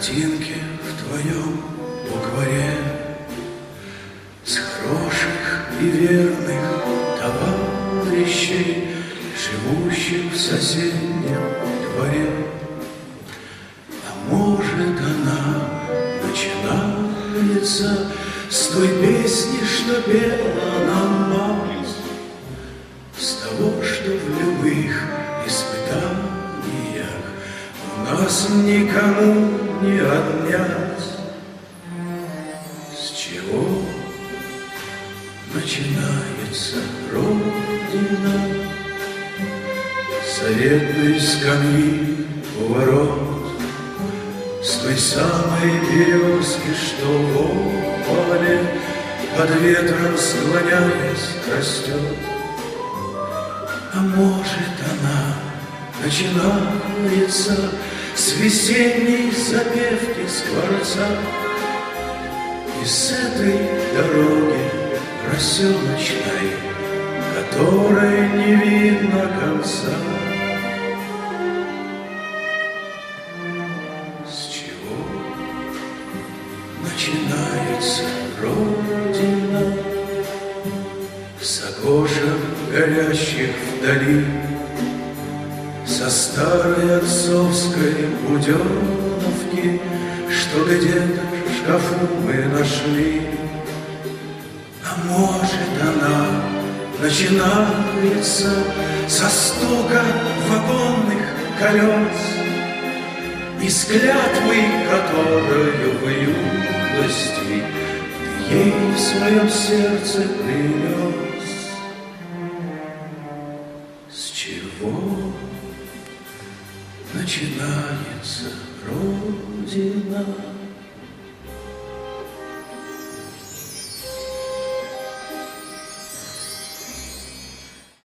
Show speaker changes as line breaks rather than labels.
картинке в твоем букваре с хороших и верных товарищей, живущих в соседнем дворе. А может, она начинается с той песни, что пела нам мать, с того, что в любых испытаниях у нас никому не отнять. С чего начинается Родина? Советной скамьи у ворот, с той самой березки, что в поле под ветром склоняясь растет. А может, она начинается с весенней запевки скворца, и с этой дороги проселочной, которой не видно конца. С чего начинается Родина? С окошек горящих вдали, со старой отцовской буденовки, что где-то в шкафу мы нашли. А может, она начинается со стука вагонных колес и с клятвы, которую в юности ты ей в своем сердце принес. С чего начинается Родина?